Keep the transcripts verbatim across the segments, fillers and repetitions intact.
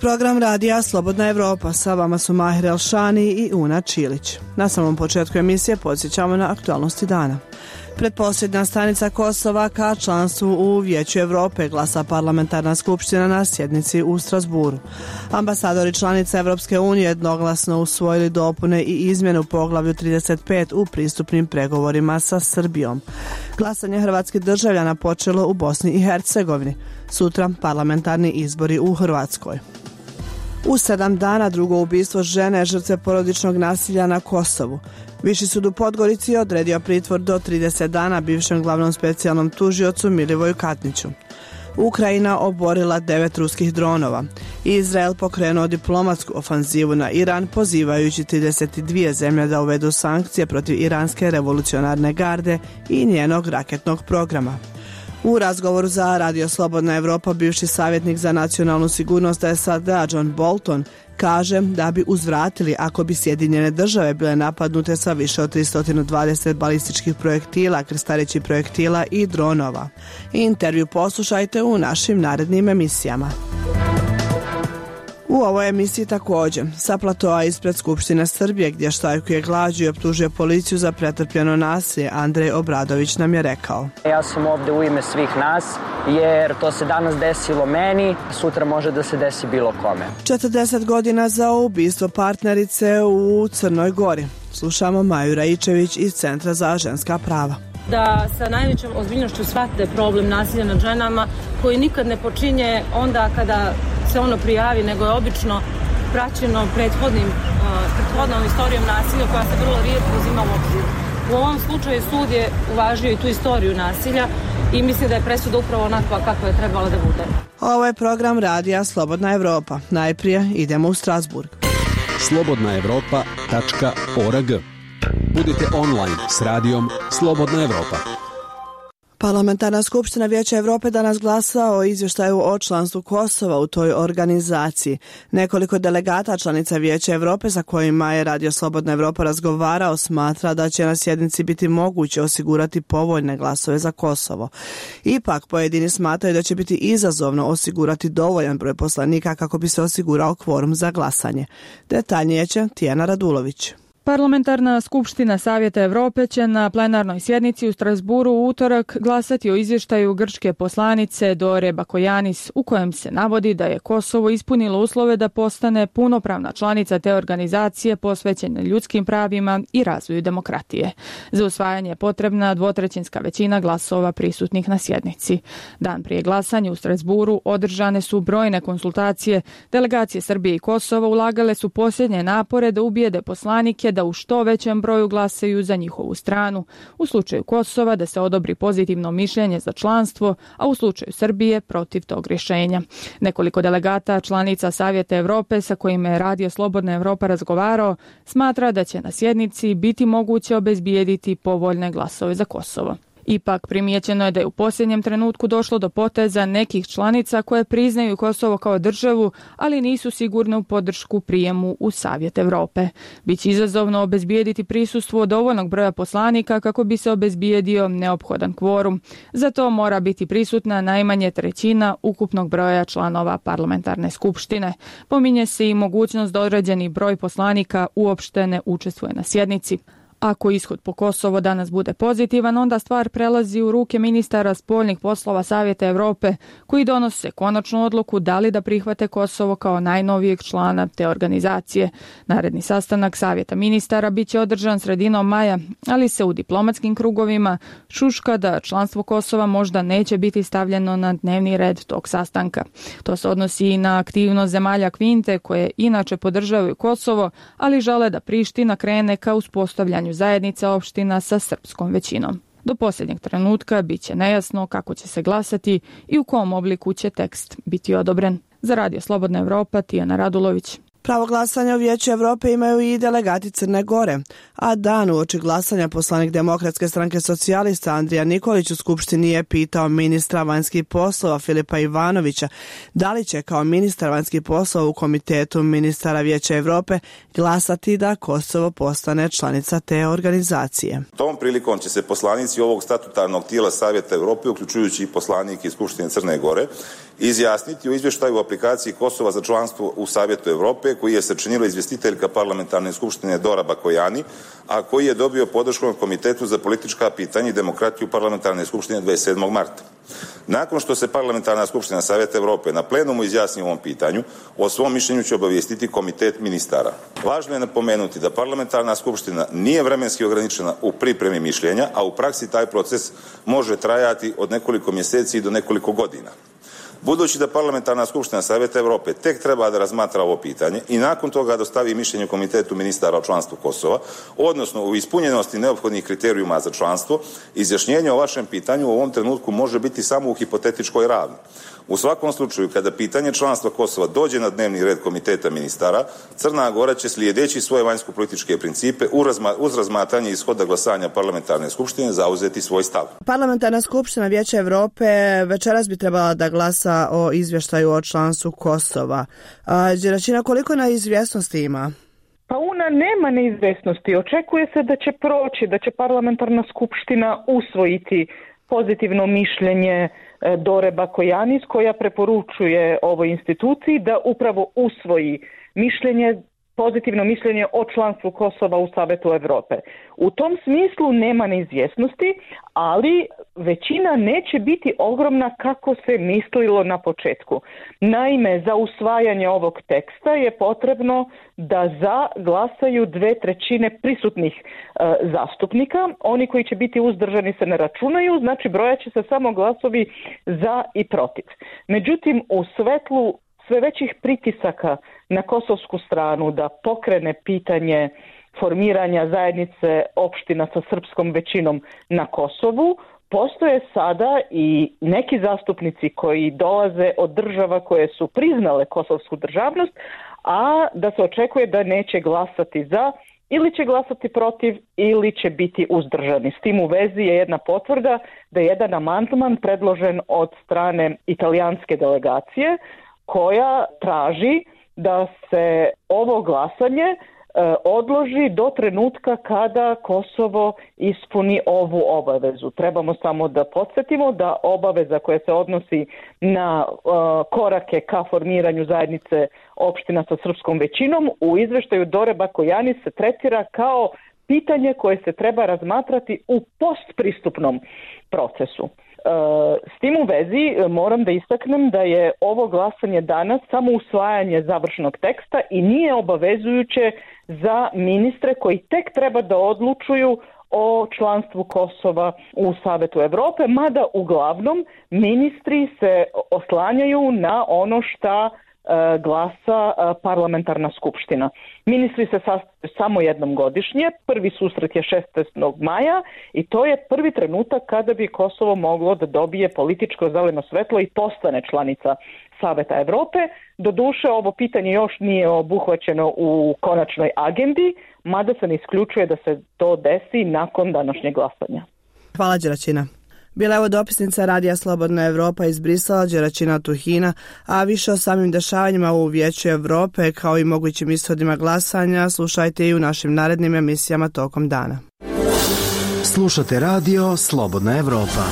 program radija Slobodna Evropa. Sa vama su Mahir Elšani i Una Čilić. Na samom početku emisije podsjećamo na aktualnosti dana. Pretposljednja stanica Kosova ka članstvu u Vijeću Evrope glasa parlamentarna skupština na sjednici u Strasburu. Ambasadori članica Evropske unije jednoglasno usvojili dopune i izmjene u poglavlju trideset pet u pristupnim pregovorima sa Srbijom. Glasanje hrvatskih državljana počelo u Bosni i Hercegovini. Sutra parlamentarni izbori u Hrvatskoj. U sedam dana drugo ubistvo žene žrtve porodičnog nasilja na Kosovu. Viši sud u Podgorici odredio pritvor do trideset dana bivšem glavnom specijalnom tužiocu Milivoju Katniću. Ukrajina oborila devet ruskih dronova. Izrael pokrenuo diplomatsku ofanzivu na Iran, pozivajući trideset dvije zemlje da uvedu sankcije protiv iranske revolucionarne garde i njenog raketnog programa. U razgovoru za Radio Slobodna Evropa bivši savjetnik za nacionalnu sigurnost S A D-a John Bolton kaže da bi uzvratili ako bi Sjedinjene države bile napadnute sa više od tristo dvadeset balističkih projektila, krstarećih projektila i dronova. Intervju poslušajte u našim narednim emisijama. U ovoj emisiji također, sa platoa ispred Skupštine Srbije gdje štrajkuje glađu i optužuje policiju za pretrpljeno nasilje, Andrej Obradović nam je rekao: Ja sam ovdje u ime svih nas jer to se danas desilo meni, sutra može da se desi bilo kome. četrdeset godina za ubistvo partnerice u Crnoj Gori. Slušamo Maju Raičević iz Centra za ženska prava. Da sa najvećom ozbiljnošću shvate problem nasilja nad ženama koji nikad ne počinje onda kada se ono prijavi, nego je obično praćeno prethodnim, uh, prethodnom istorijom nasilja koja se vrlo rijetko uzima u obzir. U ovom slučaju sud je uvažio i tu istoriju nasilja i mislim da je presuda upravo onakva kakva je trebala da bude. Ovo je program radija Slobodna Evropa. Najprije idemo u Strasburg. slobodna evropa tačka org. Budite online s radijom Slobodna Evropa. Parlamentarna skupština Vijeća Evrope danas glasa o izvještaju o članstvu Kosova u toj organizaciji. Nekoliko delegata članica Vijeća Evrope sa kojima je Radio Slobodna Evropa razgovarao smatra da će na sjednici biti moguće osigurati povoljne glasove za Kosovo. Ipak pojedini smatraju da će biti izazovno osigurati dovoljan broj poslanika kako bi se osigurao kvorum za glasanje. Detaljnije će Tijana Radulović. Parlamentarna skupština Savjeta Evrope će na plenarnoj sjednici u Strasburu u utorak glasati o izvještaju grčke poslanice Dore Bakojanis u kojem se navodi da je Kosovo ispunilo uslove da postane punopravna članica te organizacije posvećene ljudskim pravima i razvoju demokratije. Za usvajanje je potrebna dvotrećinska većina glasova prisutnih na sjednici. Dan prije glasanja u Strasburu održane su brojne konsultacije. Delegacije Srbije i Kosova ulagale su posljednje napore da ubijede poslanike da u što većem broju glasaju za njihovu stranu, u slučaju Kosova da se odobri pozitivno mišljenje za članstvo, a u slučaju Srbije protiv tog rješenja. Nekoliko delegata članica Savjeta Evrope sa kojima je Radio Slobodna Evropa razgovarao smatra da će na sjednici biti moguće obezbijediti povoljne glasove za Kosovo. Ipak primijećeno je da je u posljednjem trenutku došlo do poteza nekih članica koje priznaju Kosovo kao državu, ali nisu sigurne u podršku prijemu u Savjet Evrope. Biće izazovno obezbijediti prisustvo dovoljnog broja poslanika kako bi se obezbijedio neophodan kvorum. Zato mora biti prisutna najmanje trećina ukupnog broja članova parlamentarne skupštine. Pominje se i mogućnost da određeni broj poslanika uopšte ne učestvuje na sjednici. Ako ishod po Kosovo danas bude pozitivan, onda stvar prelazi u ruke ministara spoljnih poslova Savjeta Evrope, koji donose konačnu odluku da li da prihvate Kosovo kao najnovijeg člana te organizacije. Naredni sastanak Savjeta ministara biće održan sredinom maja, ali se u diplomatskim krugovima šuška da članstvo Kosova možda neće biti stavljeno na dnevni red tog sastanka. To se odnosi i na aktivnost zemalja Kvinte, koje inače podržavaju Kosovo, ali žele da Priština krene ka uspostavljanju zajednice opština sa srpskom većinom. Do posljednjeg trenutka bit će nejasno kako će se glasati i u kom obliku će tekst biti odobren. Za Radio Slobodna Evropa, Tijana Radulović. Pravo glasanja u Vijeću Europe imaju i delegati Crne Gore, a dan uoči glasanja poslanik Demokratske stranke socijalista Andrija Nikolić u Skupštini je pitao ministra vanjskih poslova Filipa Ivanovića da li će kao ministar vanjskih poslova u Komitetu ministara Vijeća Europe glasati da Kosovo postane članica te organizacije. Tom prilikom će se poslanici ovog statutarnog tijela Savjeta Europe, uključujući i poslanike iz Skupštine Crne Gore, izjasniti o izvještaju o aplikaciji Kosova za članstvo u Savjetu Europe, koji je sačinila izvjestiteljka parlamentarne skupštine Dora Bakojani, a koji je dobio podršku na Komitetu za politička pitanja i demokratiju parlamentarne skupštine dvadeset sedmog marta. Nakon što se parlamentarna skupština Savjeta Europe na plenumu izjasni o ovom pitanju, o svom mišljenju će obavijestiti Komitet ministara. Važno je napomenuti da parlamentarna skupština nije vremenski ograničena u pripremi mišljenja, a u praksi taj proces može trajati od nekoliko mjeseci do nekoliko godina. Budući da parlamentarna skupština Savjeta Europe tek treba da razmatra ovo pitanje i nakon toga dostavi mišljenje Komitetu ministara o članstvu Kosova, odnosno u ispunjenosti neophodnih kriterijuma za članstvo, izjašnjenje o vašem pitanju u ovom trenutku može biti samo u hipotetičkoj ravni. U svakom slučaju, kada pitanje članstva Kosova dođe na dnevni red Komiteta ministara, Crna Gora će slijedeći svoje vanjsko-političke principe uz razmatranje ishoda glasanja parlamentarne skupštine zauzeti svoj stav. Parlamentarna skupština Vijeća Europe večeras bi trebala da glasa o izvještaju o članstvu Kosova. Đeračina, koliko neizvjesnosti ima? Pa ona nema neizvjesnosti. Očekuje se da će proći, da će parlamentarna skupština usvojiti pozitivno mišljenje Dore Bakojanis, koja preporučuje ovoj instituciji da upravo usvoji mišljenje, pozitivno mišljenje o članstvu Kosova u Savetu Europe. U tom smislu nema neizvjesnosti, ali većina neće biti ogromna kako se mislilo na početku. Naime, za usvajanje ovog teksta je potrebno da za glasaju dve trećine prisutnih e, zastupnika. Oni koji će biti uzdržani se ne računaju, znači brojat će se samo glasovi za i protiv. Međutim, u svetlu sve većih pritisaka na kosovsku stranu da pokrene pitanje formiranja zajednice opština sa srpskom većinom na Kosovu, postoje sada i neki zastupnici koji dolaze od država koje su priznale kosovsku državnost, a da se očekuje da neće glasati za ili će glasati protiv ili će biti uzdržani. S tim u vezi je jedna potvrda da je jedan amandman predložen od strane italijanske delegacije koja traži da se ovo glasanje e, odloži do trenutka kada Kosovo ispuni ovu obavezu. Trebamo samo da podsjetimo da obaveza koja se odnosi na e, korake ka formiranju zajednice opština sa srpskom većinom u izveštaju Dore Bakojanis se tretira kao pitanje koje se treba razmatrati u postpristupnom procesu. S tim u vezi moram da istaknem da je ovo glasanje danas samo usvajanje završnog teksta i nije obavezujuće za ministre koji tek treba da odlučuju o članstvu Kosova u Savetu Europe, mada uglavnom ministri se oslanjaju na ono šta glasa parlamentarna skupština. Ministri se sastaju samo jednom godišnje, prvi susret je šesnaestog maja i to je prvi trenutak kada bi Kosovo moglo da dobije političko zeleno svetlo i postane članica Saveta Europe. Doduše, ovo pitanje još nije obuhvaćeno u konačnoj agendi, mada se ne isključuje da se to desi nakon današnjeg glasanja. Hvala, Đeračina. Bila je ovo dopisnica Radija Slobodna Evropa iz Brisela, Đeračina Tuhina, a više o samim dešavanjima u Vijeću Europe kao i mogućim ishodima glasanja slušajte i u našim narednim emisijama tokom dana. Slušate Radio Slobodna Evropa.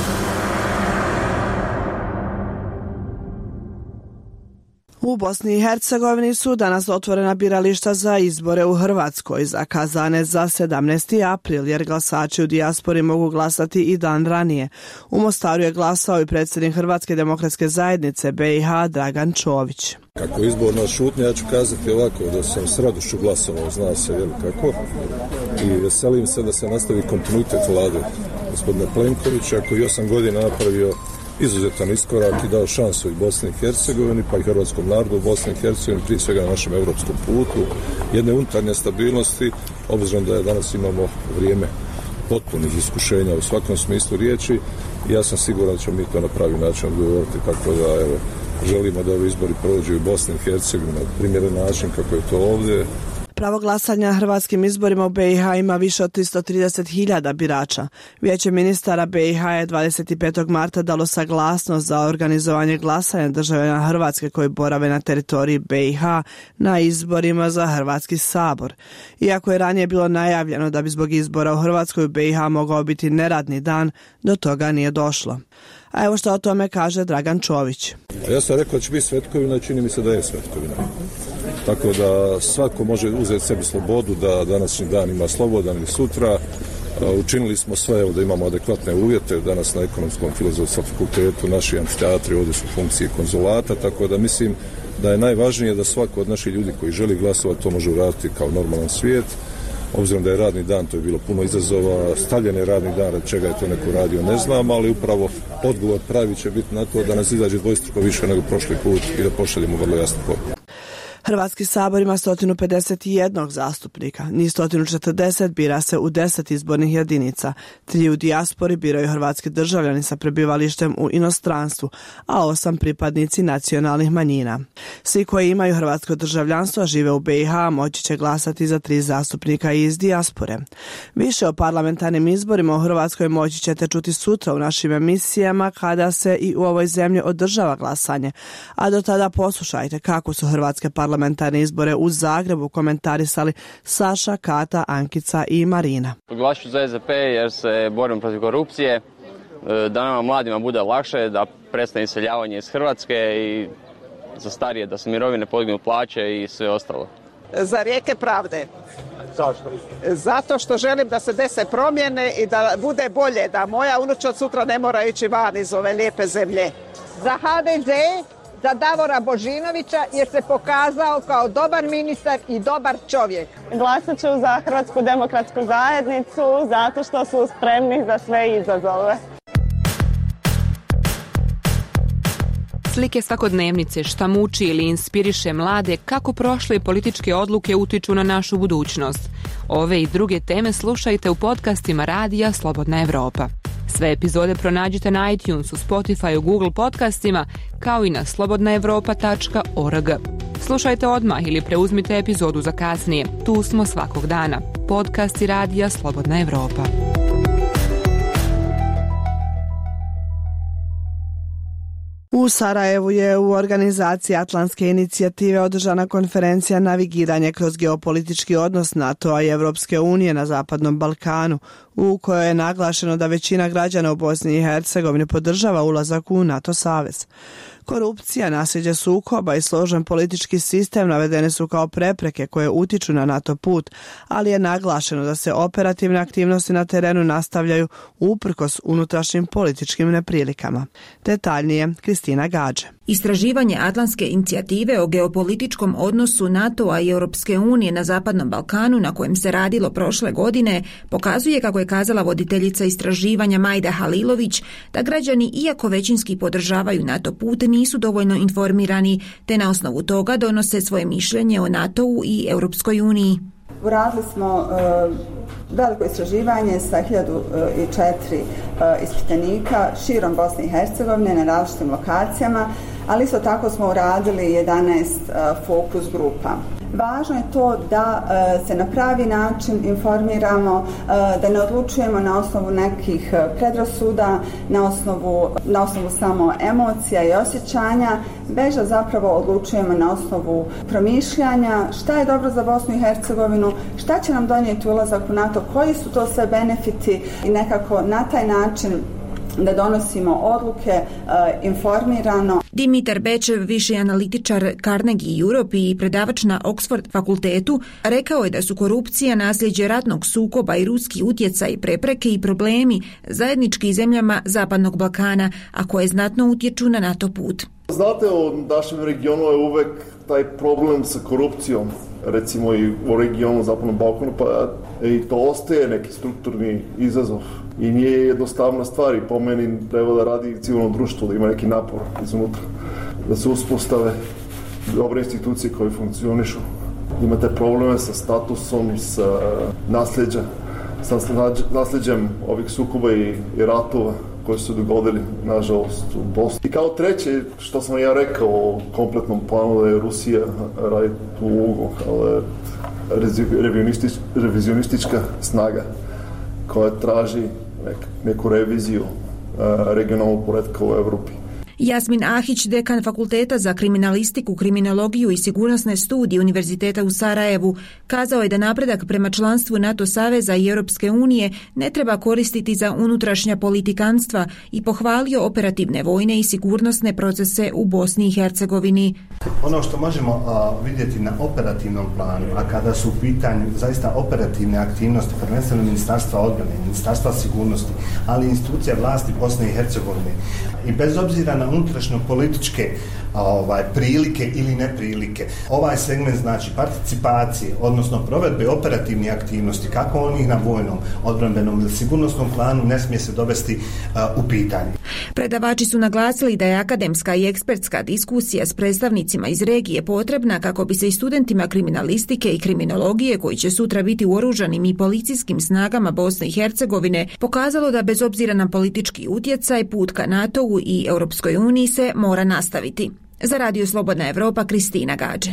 U Bosni i Hercegovini su danas otvorena birališta za izbore u Hrvatskoj, zakazane za sedamnaesti april, jer glasači u dijaspori mogu glasati i dan ranije. U Mostaru je glasao i predsjednik Hrvatske demokratske zajednice B i H Dragan Čović. Kako izborna šutnja, ja ću kazati ovako, da sam s radošću glasovao, zna se jel kako, i veselim se da se nastavi kontinuitet vlade gospodina Plenkovića, koji osam godina napravio izuzetan iskorak i dao šansu i Bosni i Hercegovini, pa i hrvatskom narodu u Bosni i Hercegovini, prije svega na našem europskom putu, jedne unutarnje stabilnosti, obzirom da je danas imamo vrijeme potpunih iskušenja u svakom smislu riječi. Ja sam siguran da ćemo mi to na pravi način odgovoriti, tako da evo, želimo da ovi izbori prođu u Bosni i Hercegovini na primjeren način kako je to ovdje. Pravo glasanja na hrvatskim izborima u be i ha ima više od tristo trideset hiljada birača. Vijeće ministara be i ha je dvadeset petog marta dalo saglasnost za organizovanje glasanja državljana Hrvatske koji borave na teritoriji be i ha na izborima za Hrvatski sabor. Iako je ranije bilo najavljeno da bi zbog izbora u Hrvatskoj u be i ha mogao biti neradni dan, do toga nije došlo. A evo što o tome kaže Dragan Čović. Ja sam rekao da će biti svetkovina i čini mi se da je svetkovina. Tako da svako može uzeti sebi slobodu da današnji dan ima slobodan ili sutra. Učinili smo sve evo, da imamo adekvatne uvjete. Danas na Ekonomskom filozofskom fakultetu naši amfiteatri ovdje su funkcije konzulata, tako da mislim da je najvažnije da svako od naših ljudi koji želi glasovati to može uraditi kao normalan svijet. Obzirom da je radni dan, to je bilo puno izazova, stavljen je radni dan, od čega je to neko radio, ne znam, ali upravo odgovor pravi će biti na to da nas izađe dvostruko više nego prošli put i da pošaljemo vrlo jasnu poruku. Hrvatski sabor ima sto pedeset jedan zastupnika, njih sto četrdeset bira se u deset izbornih jedinica, tri u dijaspori biraju hrvatski državljani sa prebivalištem u inostranstvu, a osam pripadnici nacionalnih manjina. Svi koji imaju hrvatsko državljanstvo, a žive u be i ha, moći će glasati za tri zastupnika iz dijaspore. Više o parlamentarnim izborima u Hrvatskoj moći ćete čuti sutra u našim emisijama kada se i u ovoj zemlji održava glasanje, a do tada poslušajte kako su hrvatske parlamentarne parlamentarne izbore u Zagrebu komentarisali Saša, Kata, Ankica i Marina. Glasit ću za es de pe jer se borim protiv korupcije, da nama mladima bude lakše, da prestane iseljavanje iz Hrvatske i za starije da se mirovine podignu plaće i sve ostalo. Za rijeke pravde. Zašto? Zato što želim da se dese promjene i da bude bolje, da moja unučad sutra ne mora ići van iz ove lijepe zemlje. Za ha de ze, za Davora Božinovića jer se pokazao kao dobar ministar i dobar čovjek. Glasat ću za Hrvatsku demokratsku zajednicu zato što su spremni za sve izazove. Slike svakodnevnice šta muči ili inspiriše mlade kako prošle političke odluke utiču na našu budućnost. Ove i druge teme slušajte u podcastima radija Slobodna Evropa. Sve epizode pronađite na iTunesu, Spotifyu, Google podcastima, kao i na slobodna evropa tačka org. Slušajte odmah ili preuzmite epizodu za kasnije. Tu smo svakog dana. Podcasti radija Slobodna Evropa. U Sarajevu je u organizaciji Atlantske inicijative održana konferencija Navigiranje kroz geopolitički odnos NATO-a i Evropske unije na Zapadnom Balkanu, u kojoj je naglašeno da većina građana u Bosni i Hercegovini podržava ulazak u NATO savez. Korupcija, nasljeđe sukoba i složen politički sistem navedene su kao prepreke koje utiču na NATO put, ali je naglašeno da se operativne aktivnosti na terenu nastavljaju uprkos unutrašnjim političkim neprilikama. Detaljnije, Kristina Gađe. Istraživanje Atlantske inicijative o geopolitičkom odnosu NATO-a i Europske unije na Zapadnom Balkanu, na kojem se radilo prošle godine, pokazuje, kako je kazala voditeljica istraživanja Majda Halilović, da građani, iako većinski podržavaju NATO put, nisu dovoljno informirani, te na osnovu toga donose svoje mišljenje o NATO-u i Europskoj uniji. Uradili smo uh, veliko istraživanje sa hiljadu četiri uh, ispitanika širom Bosne i Hercegovine na različitim lokacijama, ali isto tako smo uradili jedanaest uh, fokus grupa. Važno je to da uh, se na pravi način informiramo, uh, da ne odlučujemo na osnovu nekih predrasuda, na osnovu, na osnovu samo emocija i osjećanja, već da zapravo odlučujemo na osnovu promišljanja šta je dobro za Bosnu i Hercegovinu, šta će nam donijeti ulazak u NATO, koji su to sve benefiti i nekako na taj način da donosimo odluke uh, informirano. Dimitar Bečev, viši analitičar Carnegie Europe i predavač na Oxford fakultetu, rekao je da su korupcija, nasljeđe ratnog sukoba i ruski utjecaj, prepreke i problemi zajednički zemljama Zapadnog Balkana, a koje znatno utječu na NATO put. Znate, u našem regionu je uvek taj problem sa korupcijom, recimo i u regionu Zapadnog Balkana, pa i to ostaje neki strukturni izazov. I nije jednostavna stvar i po meni treba da radi civilno društvo, da ima neki napor iznutra, da se uspostave dobre institucije koje funkcionišu. Imate probleme sa statusom, sa nasljeđem, sa nasljeđem ovih sukoba i, i ratova. koji su dogodili, nažalost, u Bosni. I kao treće, što sam ja rekao o kompletnom planu, da je Rusija radi tu ulogu, ali revionistič, revizionistička snaga koja traži nek, neku reviziju uh, regionalnog poretka u Evropi. Jasmin Ahić, dekan Fakulteta za kriminalistiku, kriminologiju i sigurnosne studije Univerziteta u Sarajevu, kazao je da napredak prema članstvu NATO saveza i Europske unije ne treba koristiti za unutrašnja politikanstva i pohvalio operativne vojne i sigurnosne procese u Bosni i Hercegovini. Ono što možemo a, vidjeti na operativnom planu, a kada su u pitanju zaista operativne aktivnosti, prvenstveno Ministarstva odbrane, Ministarstva sigurnosti, ali i institucija vlasti Bosne i Hercegovine, i bez obzira na unutrašnjo političke ovaj, prilike ili neprilike, ovaj segment znači participacije, odnosno provedbe operativnih aktivnosti, kako onih na vojnom, odbrambenom ili sigurnosnom planu, ne smije se dovesti uh, u pitanje. Predavači su naglasili da je akademska i ekspertska diskusija s predstavnicima iz regije potrebna kako bi se i studentima kriminalistike i kriminologije, koji će sutra biti u oružanim i policijskim snagama Bosne i Hercegovine, pokazalo da bez obzira na politički utjecaj, put ka NATO-u i Europskoj uniji se mora nastaviti. Za Radio Slobodna Evropa, Kristina Gađe.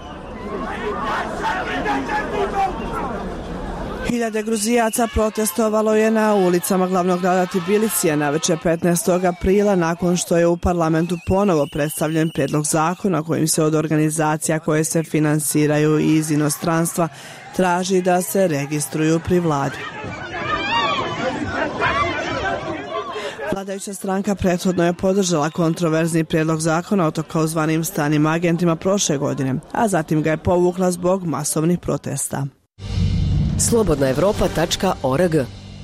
Hiljade Gruzijaca protestovalo je na ulicama glavnog grada Tbilisija navečer petnaestog aprila nakon što je u parlamentu ponovo predstavljen prijedlog zakona kojim se od organizacija koje se finansiraju iz inostranstva traži da se registruju pri vladi. Vladajuća stranka prethodno je podržala kontroverzni prijedlog zakona o takozvanim stranim agentima prošle godine, a zatim ga je povukla zbog masovnih protesta. slobodna evropa tačka org.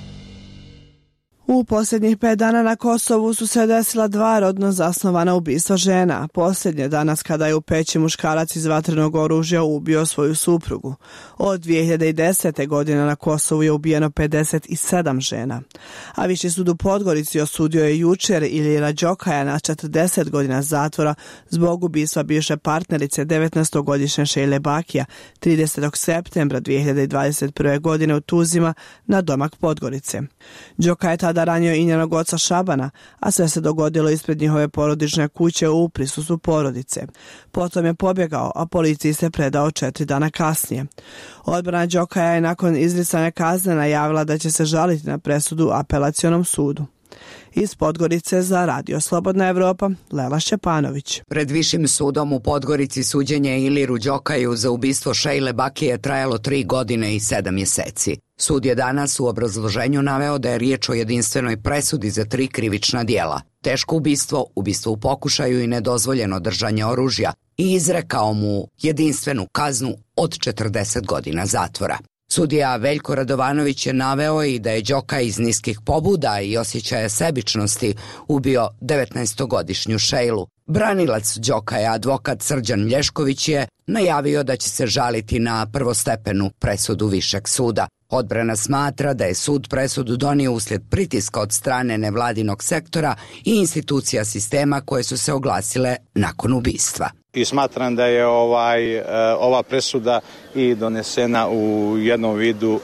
U posljednjih pet dana na Kosovu su se desila dva rodno zasnovana ubistva žena. Posljednje danas kada je u Peći muškarac iz vatrenog oružja ubio svoju suprugu. Od dvije hiljade desete. godine na Kosovu je ubijeno pedeset sedam žena. A Viši sud u Podgorici osudio je jučer Ilira Đokaja na četrdeset godina zatvora zbog ubistva bivše partnerice devetnaestogodišnje Šejle Bakija tridesetog septembra dvije hiljade dvadeset prve. godine u Tuzima na domak Podgorice. Đoka je tada ranio i njenog oca Šabana, a sve se dogodilo ispred njihove porodične kuće u prisustvu porodice. Potom je pobjegao, a policiji se predao četiri dana kasnije. Odbrana Đokaja je nakon izricanja kazne najavila da će se žaliti na presudu apelacionom sudu. Iz Podgorice za Radio Slobodna Evropa, Lela Šćepanović. Pred Višim sudom u Podgorici suđenje Iliru Đokaju za ubistvo Šejle Bakije trajalo tri godine i sedam mjeseci. Sud je danas u obrazloženju naveo da je riječ o jedinstvenoj presudi za tri krivična djela: teško ubistvo, ubistvo u pokušaju i nedozvoljeno držanje oružja, i izrekao mu jedinstvenu kaznu od četrdeset godina zatvora. Sudija Veljko Radovanović je naveo i da je Đoka iz niskih pobuda i osjećaja sebičnosti ubio devetnaestogodišnju Šejlu. Branilac Đokaja, advokat Srđan Mlješković, je najavio da će se žaliti na prvostepenu presudu Višeg suda. Odbrana smatra da je sud presudu donio uslijed pritiska od strane nevladinog sektora i institucija sistema koje su se oglasile nakon ubistva. I smatram da je ovaj, ova presuda i donesena u jednom vidu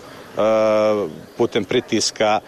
putem pritiska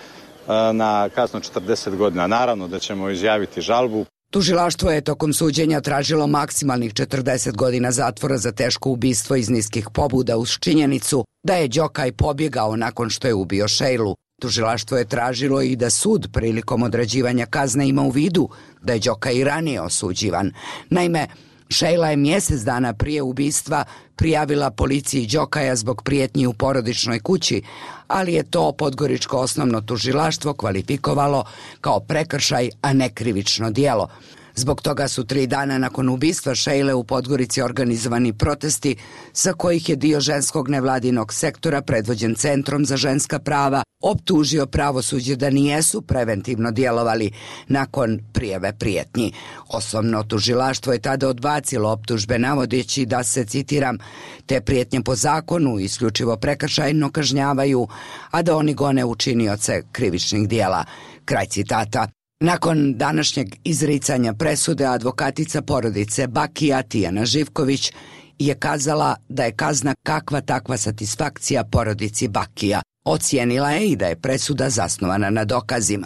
na kaznu četrdeset godina. Naravno da ćemo izjaviti žalbu. Tužilaštvo je tokom suđenja tražilo maksimalnih četrdeset godina zatvora za teško ubistvo iz niskih pobuda uz činjenicu da je Đokaj pobjegao nakon što je ubio Šejlu. Tužilaštvo je tražilo i da sud prilikom određivanja kazne ima u vidu da je Đokaj i ranije osuđivan. Naime, Šejla je mjesec dana prije ubistva prijavila policiji Đokaja zbog prijetnji u porodičnoj kući, ali je to podgoričko osnovno tužilaštvo kvalifikovalo kao prekršaj, a ne krivično djelo. Zbog toga su tri dana nakon ubistva Šejle u Podgorici organizovani protesti sa kojih je dio ženskog nevladinog sektora predvođen Centrom za ženska prava optužio pravosuđe da nijesu preventivno djelovali nakon prijave prijetnji. Osnovno tužilaštvo je tada odbacilo optužbe navodeći da se, citiram, te prijetnje po zakonu isključivo prekršajno kažnjavaju, a da oni gone učinioce krivičnih djela. Kraj citata. Nakon današnjeg izricanja presude, advokatica porodice Bakija Tijana Živković je kazala da je kazna kakva takva satisfakcija porodici Bakija. Ocijenila je i da je presuda zasnovana na dokazima.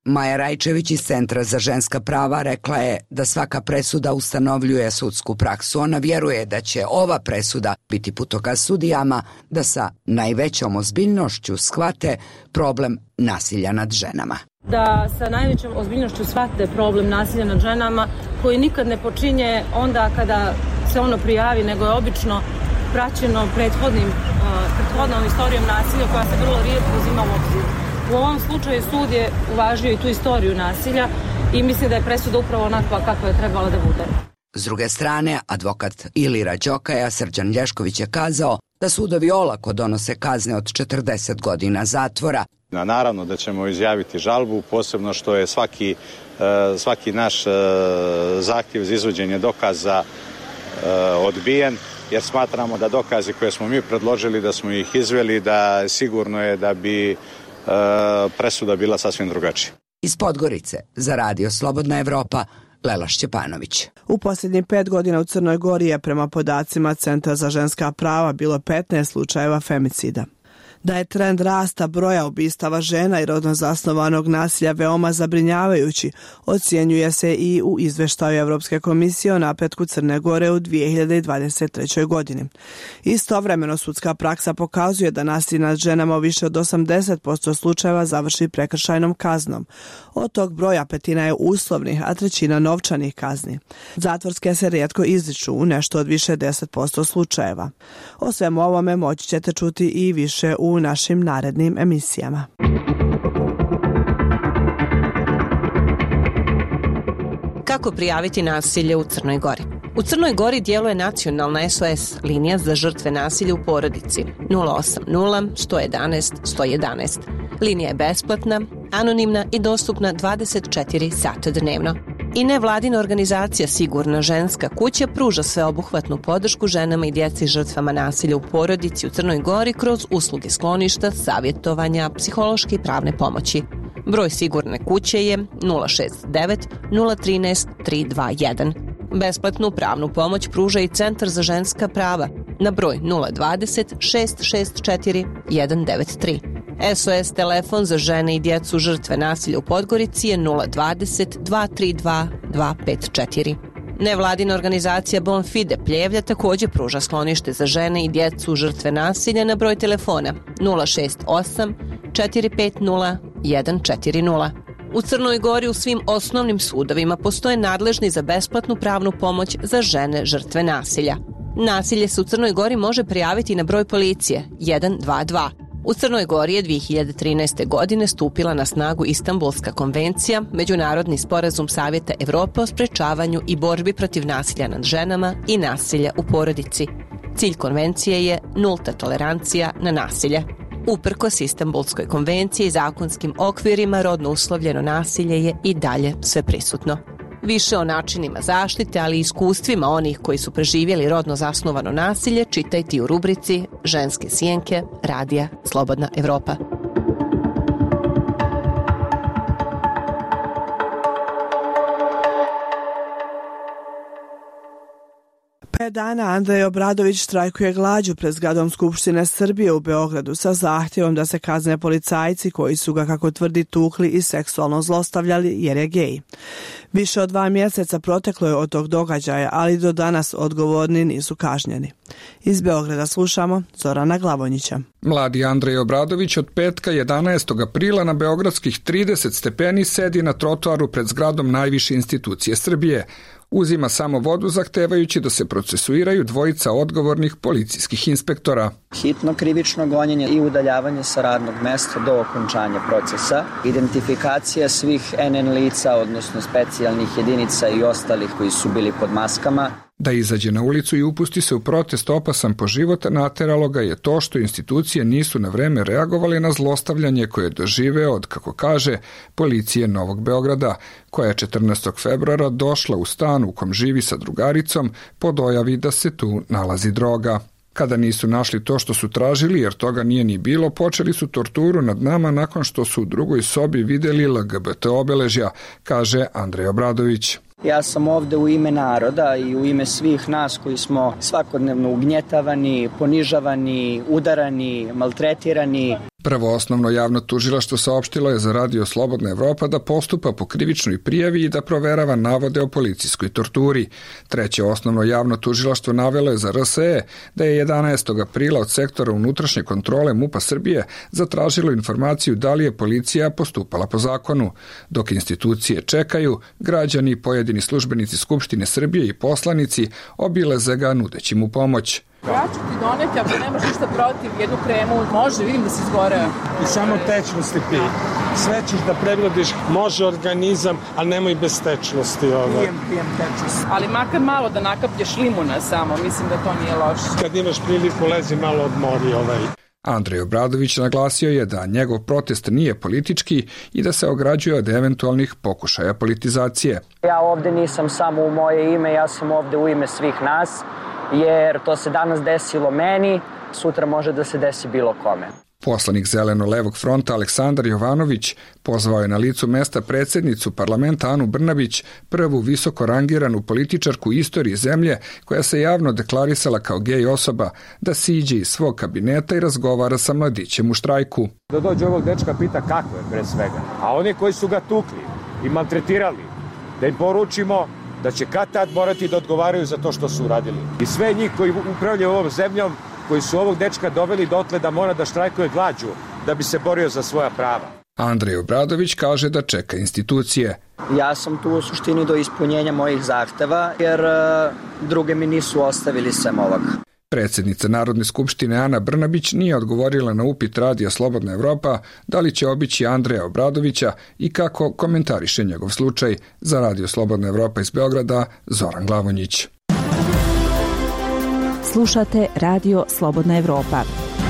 Maja Rajčević iz Centra za ženska prava rekla je da svaka presuda ustanovljuje sudsku praksu. Ona vjeruje da će ova presuda biti putokaz sudijama da sa najvećom ozbiljnošću shvate problem nasilja nad ženama. Da sa najvećom ozbiljnošću shvate problem nasilja nad ženama koji nikad ne počinje onda kada se ono prijavi, nego je obično praćeno prethodnim, prethodnom istorijom nasilja koja se vrlo rijetko uzima u obzir. U ovom slučaju sud je uvažio i tu istoriju nasilja i mislim da je presuda upravo onakva kakva je trebala da bude. S druge strane, advokat Ilira Đokaja Srđan Lješković je kazao da sudovi olako donose kazne od četrdeset godina zatvora. Naravno da ćemo izjaviti žalbu, posebno što je svaki, svaki naš zahtjev za izvođenje dokaza odbijen, jer smatramo da dokazi koje smo mi predložili, da smo ih izveli, da sigurno je da bi presuda bila sasvim drugačija. Iz Podgorice za Radio Slobodna Evropa, Lela Šćepanović. U posljednjih pet godina u Crnoj Gori je prema podacima Centra za ženska prava bilo petnaest slučajeva femicida. Da je trend rasta broja ubistava žena i rodno zasnovanog nasilja veoma zabrinjavajući, ocjenjuje se i u izveštaju Evropske komisije o napretku Crne Gore u dvije hiljade dvadeset trećoj. godini. Istovremeno sudska praksa pokazuje da nasilje nad ženama u više od osamdeset posto slučajeva završi prekršajnom kaznom. Od tog broja petina je uslovnih, a trećina novčanih kazni. Zatvorske se rijetko izriču u nešto od više deset posto slučajeva. O svemu ovome moći ćete čuti i više u u našim narednim emisijama. Kako prijaviti nasilje u Crnoj Gori? U Crnoj Gori djeluje nacionalna S O S linija za žrtve nasilja u porodici nula osam nula, sto jedanaest, sto jedanaest. Linija je besplatna, anonimna i dostupna dvadeset četiri sata dnevno. I nevladina organizacija Sigurna ženska kuća pruža sveobuhvatnu podršku ženama i djeci žrtvama nasilja u porodici u Crnoj Gori kroz usluge skloništa, savjetovanja, psihološke i pravne pomoći. Broj Sigurne kuće je nula šest devet, nula jedan tri, tri dva jedan. Besplatnu pravnu pomoć pruža i Centar za ženska prava na broj nula dvadeset, šest šest četiri, jedan devet tri. S O S telefon za žene i djecu žrtve nasilja u Podgorici je nula dvadeset, dva tri dva, dva pet četiri. Nevladina organizacija Bonfide Pljevlja također pruža sklonište za žene i djecu žrtve nasilja na broj telefona nula šest osam, četiri pet nula, jedan četiri nula. U Crnoj Gori u svim osnovnim sudovima postoje nadležni za besplatnu pravnu pomoć za žene žrtve nasilja. Nasilje se u Crnoj Gori može prijaviti na broj policije jedan dva dva. U Crnoj Gori je dvije hiljade trinaeste. godine stupila na snagu Istanbulska konvencija, međunarodni sporazum Savjeta Evrope o sprečavanju i borbi protiv nasilja nad ženama i nasilja u porodici. Cilj konvencije je nulta tolerancija na nasilje. Uprkos Istanbulskoj konvenciji i zakonskim okvirima, rodno uslovljeno nasilje je i dalje sve prisutno. Više o načinima zaštite, ali i iskustvima onih koji su preživjeli rodno zasnovano nasilje čitajte u rubrici Ženske sjenke Radija Slobodna Evropa. Pet dana Andrej Obradović štrajkuje glađu pred zgradom Skupštine Srbije u Beogradu sa zahtjevom da se kazne policajci koji su ga, kako tvrdi, tukli i seksualno zlostavljali jer je gej. Više od dva mjeseca proteklo je od tog događaja, ali do danas odgovorni nisu kažnjeni. Iz Beograda slušamo Zorana Glavonjića. Mladi Andrej Obradović od petka jedanaestog aprila na beogradskih trideset stepeni sedi na trotoaru pred zgradom najviše institucije Srbije. Uzima samo vodu zahtevajući da se procesuiraju dvojica odgovornih policijskih inspektora. Hitno krivično gonjenje i udaljavanje sa radnog mesta do okončanja procesa, identifikacija svih N N lica, odnosno specijalnih jedinica i ostalih koji su bili pod maskama. Da izađe na ulicu i upusti se u protest opasan po život, nateralo ga je to što institucije nisu na vreme reagovali na zlostavljanje koje je doživeo od, kako kaže, policije Novog Beograda, koja je četrnaestog februara došla u stan u kom živi sa drugaricom po dojavi da se tu nalazi droga. Kada nisu našli to što su tražili, jer toga nije ni bilo, počeli su torturu nad nama nakon što su u drugoj sobi vidjeli L G B T obeležja, kaže Andrej Obradović. Ja sam ovde u ime naroda i u ime svih nas koji smo svakodnevno ugnjetavani, ponižavani, udarani, maltretirani. Prvo osnovno javno tužilaštvo saopštilo je za Radio Slobodna Evropa da postupa po krivičnoj prijavi i da proverava navode o policijskoj torturi. Treće osnovno javno tužilaštvo navelo je za R S E da je jedanaestog aprila od sektora unutrašnje kontrole MUP-a Srbije zatražilo informaciju da li je policija postupala po zakonu. Dok institucije čekaju, građani i pojedini službenici Skupštine Srbije i poslanici obileze ga nudeći mu pomoć. Ja ću ti doneti, ako nemaš ništa protiv, jednu kremu, može, vidim da si izgoreo. I samo tečnosti pi. Sve ćeš da preglediš, može organizam, ali nemoj bez tečnosti. Ovaj. Pijem, pijem tečnost. Ali makar malo da nakaplješ limuna samo, mislim da to nije loše. Kad imaš priliku, lezi malo odmori ovaj. Andrej Obradović naglasio je da njegov protest nije politički i da se ograđuje od eventualnih pokušaja politizacije. Ja ovde nisam samo u moje ime, ja sam ovde u ime svih nas, jer to se danas desilo meni, sutra može da se desi bilo kome. Poslanik Zeleno-levog fronta Aleksandar Jovanović pozvao je na licu mesta predsjednicu parlamenta Anu Brnabić, prvu visoko rangiranu političarku istorije zemlje koja se javno deklarisala kao gej osoba, da siđe iz svog kabineta i razgovara sa mladićem u štrajku. Da dođe ovog dečka pita kako je pre svega, a oni koji su ga tukli i maltretirali, da im poručimo da će kad tad morati da odgovaraju za to što su uradili. I sve njih koji upravljaju ovom zemljom, koji su ovog dečka doveli dotle da mora da štrajkuje glađu da bi se borio za svoja prava. Andrej Obradović kaže da čeka institucije. Ja sam tu u suštini do ispunjenja mojih zahteva, jer uh, druge mi nisu ostavili sem ovog. Predsjednica Narodne skupštine Ana Brnabić nije odgovorila na upit Radija Slobodna Evropa da li će obići Andreja Obradovića i kako komentariše njegov slučaj. Za Radio Slobodna Evropa iz Beograda, Zoran Glavonjić. Slušate Radio Slobodna Evropa.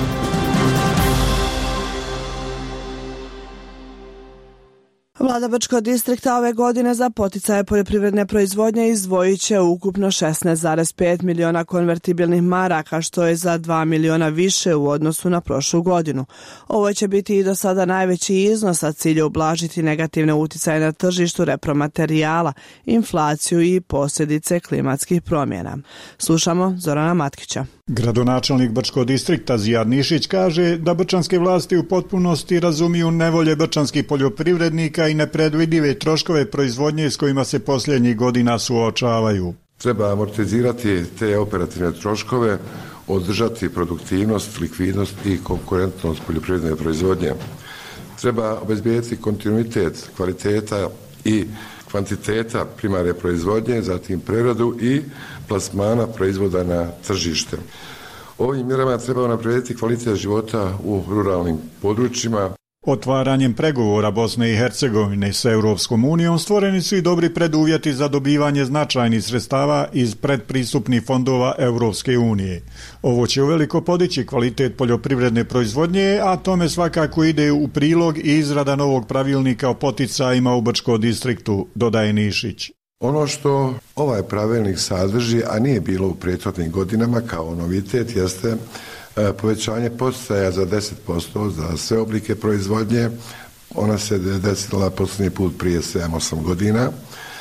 Vlada Brčkog distrikta ove godine za poticaje poljoprivredne proizvodnje izdvojit će ukupno šesnaest zarez pet miliona konvertibilnih maraka, što je za dva miliona više u odnosu na prošlu godinu. Ovo će biti i do sada najveći iznos, a cilj je ublažiti negativne uticaje na tržištu repromaterijala, inflaciju i posljedice klimatskih promjena. Slušamo Zorana Matkića. Gradonačelnik Brčkog distrikta Zijad Nišić kaže da brčanske vlasti u potpunosti razumiju nevolje brčanskih poljoprivrednika i nepredvidive troškove proizvodnje s kojima se posljednjih godina suočavaju. Treba amortizirati te operativne troškove, održati produktivnost, likvidnost i konkurentnost poljoprivredne proizvodnje. Treba obezbijeti kontinuitet kvaliteta i kvantiteta primarne proizvodnje, zatim preradu i plasmana proizvoda na tržište. Ovim mjerama treba unaprijediti kvalitet života u ruralnim područjima. Otvaranjem pregovora Bosne i Hercegovine s Europskom unijom stvoreni su i dobri preduvjeti za dobivanje značajnih sredstava iz predpristupnih fondova Europske unije. Ovo će uveliko podići kvalitet poljoprivredne proizvodnje, a tome svakako ide u prilog i izrada novog pravilnika o poticajima u Brčkom distriktu, dodaje Nišić. Ono što ovaj pravilnik sadrži, a nije bilo u prethodnim godinama kao novitet, jeste povećanje poticaja za deset posto za sve oblike proizvodnje. Ona se desila posljednji put prije sedam osam godina.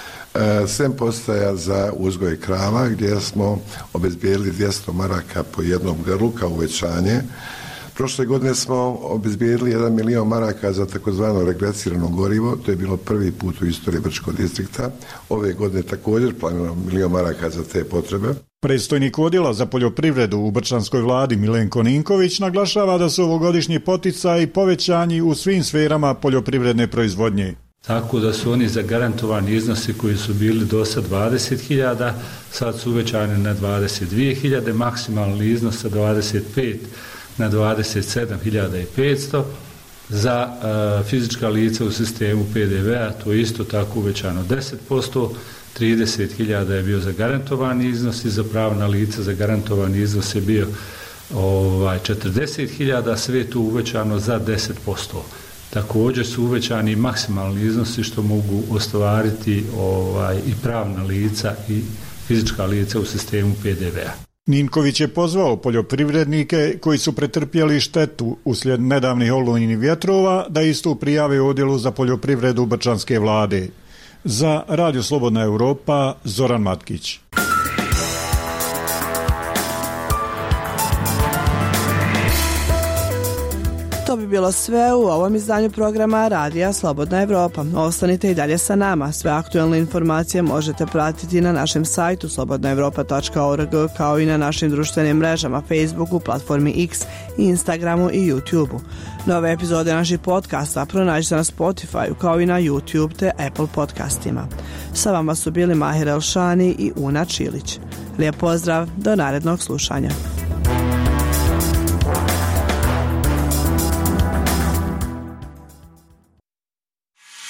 Sem poticaja za uzgoj krava, gdje smo obezbijedili dvjesto maraka po jednom grlu kao uvećanje. Prošle godine smo obezbijedili jedan milion maraka za takozvano regresirano gorivo, to je bilo prvi put u istoriji Brčkog distrikta. Ove godine također planiramo milion maraka za te potrebe. Predstojnik odjela za poljoprivredu u brčanskoj vladi Milenko Ninković naglašava da su ovogodišnji poticaji povećani u svim sferama poljoprivredne proizvodnje. Tako da su oni zagarantovani iznosi koji su bili do sad dvadeset hiljada, sad su uvećani na dvadeset dvije hiljade, maksimalni iznos sa dvadeset pet na dvadeset sedam hiljada petsto. Za uh, fizička lica u sistemu P D V-a to je isto tako uvećano deset posto, trideset hiljada je bio zagarantovani iznos i za pravna lica zagarantovani iznos je bio ovaj, četrdeset hiljada, sve tu uvećano za deset posto. Također su uvećani maksimalni iznosi što mogu ostvariti ovaj, i pravna lica i fizička lica u sistemu P D V-a. Ninković je pozvao poljoprivrednike koji su pretrpjeli štetu uslijed nedavnih olujnih vjetrova da istu prijave u odjelu za poljoprivredu brčanske vlade. Za Radio Slobodna Evropa, Zoran Matkić. To bi bi bilo sve u ovom izdanju programa Radija Slobodna Evropa. Ostanite i dalje sa nama. Sve aktualne informacije možete pratiti na našem sajtu slobodna evropa tačka org kao i na našim društvenim mrežama Facebooku, platformi X, Instagramu i YouTubeu. Nove epizode naših podcasta pronađite na Spotify kao i na YouTube te Apple podcastima. Sa vama su bili Mahir Elšani i Una Čilić. Lijep pozdrav, do narednog slušanja.